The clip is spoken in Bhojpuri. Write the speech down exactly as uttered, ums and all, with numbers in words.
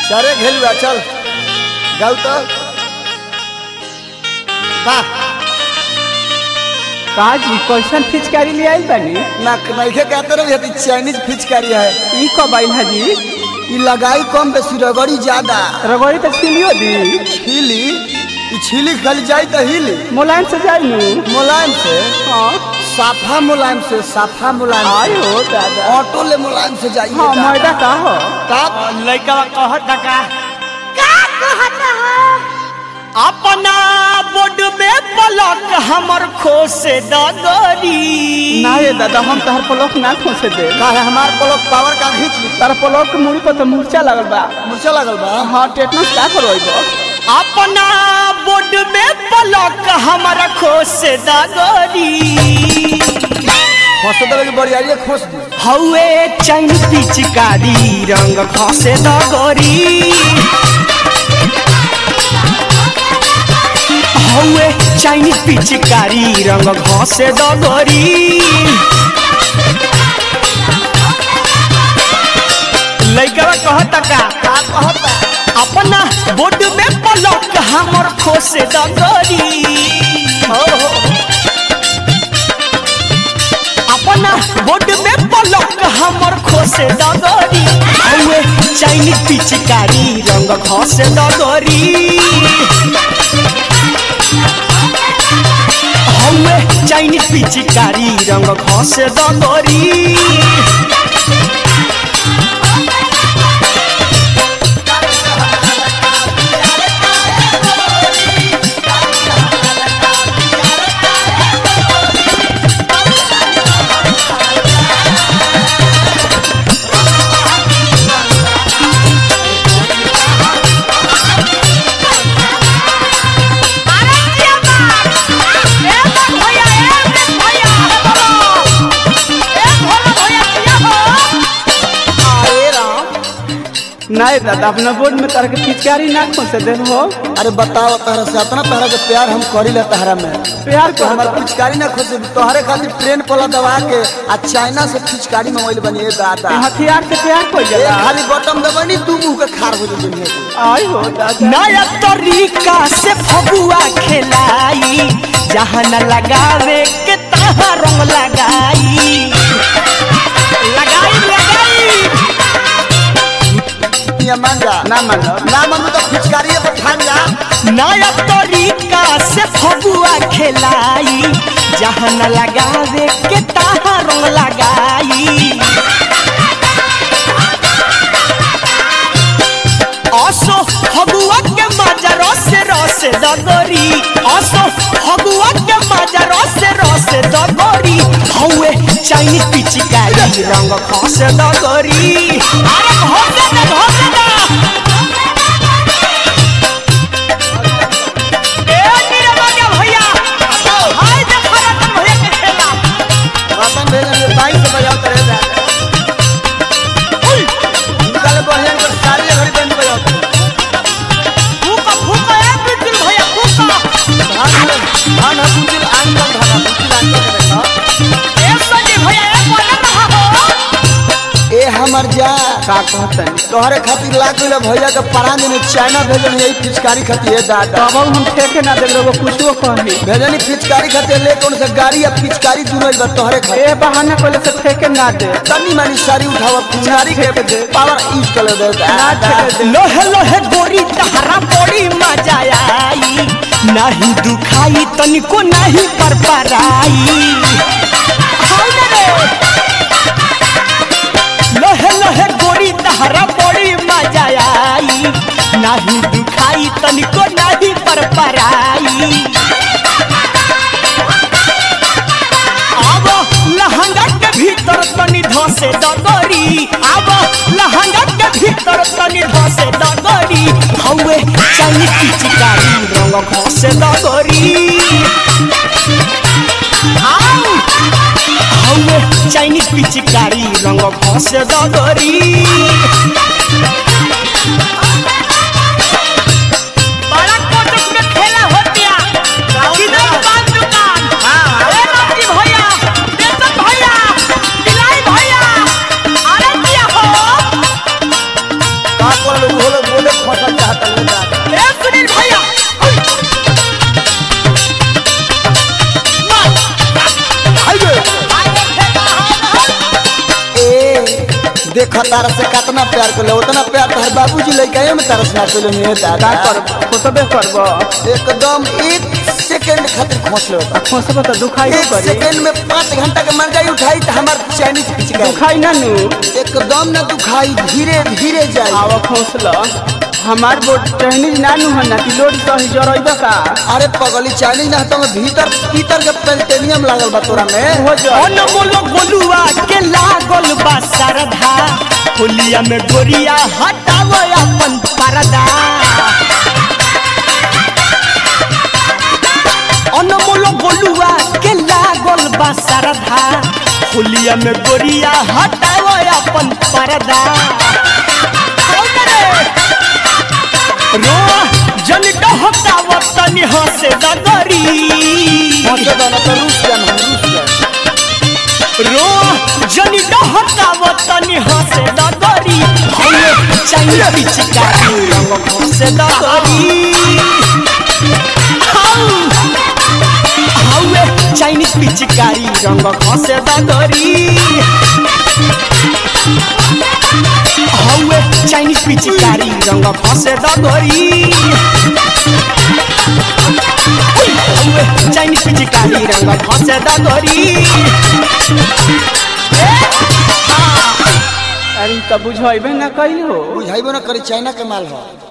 चारे घेलुआ चल गाँव तो वाह कहा जी कैसन फिचकारी ले आई बनी ना नइखे कहते रहे ये चाइनीज फिचकारी है। ई कब आई है जी? ई लगाई कम बेसी रगड़ी ज्यादा रगड़ी तो छिलियो दी छीली ई छीली खाली जाई तो हिली मुलायम से जाई नु मुलायम से हाँ साफा मुलायम से साफा मुलायम आई हो दादा ऑटो ले मुलायम से जाइए हाँ मैदा का हो तब लड़का कहत का का कहत हो अपना बोर्ड में पलक हमर खोसे दगरी ना ये दादा हम तहर पलक ना खोसे दे का है हमार पलक पावर का खींच ली तार पलक के मुड़ी पर तो मूर्छा लगल बा मुझे लगल बा हाँ टेटनस का करवाइबो अपना बोर्ड में पलक हमर खोसे दगरी खोस दे के बड़ियारी खोस दी हौए चाइन पिचकारी रंग खोसे दगरी हौए चाइनीज पिचकारी रंग घसे दगरी लइका कहत का का कहता अपना बोर्ड में पलक हमर खोसे दगरी हो हो अपना बोर्ड में पलक हमर खोसे दगरी हौए चाइनीज पिचकारी रंग घसे दगरी हौए चाइनीज पिचकारी रंग घसे दगरी नहीं दादा अपना बोर्ड में तार के पिचकारी ना खोसे दे हो अरे बताओ तहरा से इतना तहरा के प्यार हम करी ले तहरा में प्यार तो को हमार पिचकारी ना खोसे तोहरे खातिर ट्रेन पला दबा के आ चाइना से पिचकारी मंगवाइल बनी ए दादा हथियार से प्यार को ए जला खाली बटन दबानी तू मुंह के खार हो जइबे दुनिया आई हो दादा नया तरीका से फगुआ खेलाई जहाँ न लगावे के तहाँ रंग लगाई लगाई लगाई ये मान जा ना मानो ना मन तो पिचकारी पे ठान जा नया तरीका से फगुआ खेलाई जहाँ न लगावे के तहाँ रंग लगाई असो फगुआ के मजा रस रस दगरी असो फगुआ के मजा रस रस दगरी हौए चाइनीज पिचकारी रंग खस दगरी अरे घोसे दे घोसे दे ए नीरे बागे भैया हाय देखो रतन भैया के खेला रतन भेजन बाइक से बजाओ करे जा निकाले बढ़िया के सारी घड़ी बंद बजाओ फूका फूका ए बिल्कुल भैया फूका धान धान कुंजिल आंगन धान कुंजिल आंगन के देखो ए सजी भैया ए बोले रहा हो ए हमर जा का कहतन तोहरे खातिर लाख ले भैया के परान में चाइना भेजन यही पिचकारी खातिर ए दादा तब हम ठेके ना देब लोग कुछो कही भेजनी पिचकारी खातिर ले कौन से गाड़ी या पिचकारी दूरल बा तोहरे खातिर ए बहाना कोले से ठेके ना दे तनी मानी सारी उठावा पिचकारी के दे पावर यूज कर दे ना ठेके दे लोहे लोहे गोरी तहरा बड़ी मजा आई नहीं दुखाई तनिको नहीं पर पराई लोहे लोहे गोरी तहरा बड़ी मजा आई नहीं दुखाई तनिको नहीं पर पराई अब लहंगा के भीतर तनी धसे दगरी अब लहंगा के भीतर तनी धसे दगरी हौए चाइनीज पिचकारी रंग घसे दगरी आउ हौए चाइनीज पिचकारी रंग घसे दगरी बड़ा कोटक में खेला होतिया किधर दुकान दुकान ए रामजी भैया देसन भैया दिलाई भैया अरे किया हो का कर लो बोले बोले देखो तारा से कितना प्यार कर ले उतना प्यार तो हर बाबूजी लइकाए में तारा से ना कर ले मेरे का दादा कर खोसबे करबो एकदम एक सेकंड खातिर खोस ले खोसबे तो दुखाई एक करी सेकंड में पाँच घंटा के मंगाई उठाई तो हमार चाइनीज पिचकारी दुखाई ना नु एकदम ना दुखाई धीरे धीरे जाए आवा खोसला हमार बोट चाइनीज ना नु हना कि लोड सही जरइबा का अरे पगली चाइनीज ना तो भीतर भीतर के पेल्टेनियम लागल बा तोरा में हो जा अनमोल गोलुआ के लागल बा सरधा होलिया में गोरिया हटाव अपन परदा अनमोल गोलुआ के लागल बा सरधा होलिया में गोरिया हटाव अपन परदा रो जन डहकाव तनी हंसे दगरी मजे बना तो रूस जान हम रूस जान रो जनी डहकाव तनी हंसे दगरी हमें चाहिए पिचकारी रंग हंसे दगरी हमें चाइनीज पिचकारी रंग हंसे दगरी हमें चाइनीज पिचकारी रंग हंसे दगरी चाइनीज पिचकारी रंग हंसे दगरी अरे त बुझइबे ना कइल हो बुझाइबो ना करी चाइना के माल हो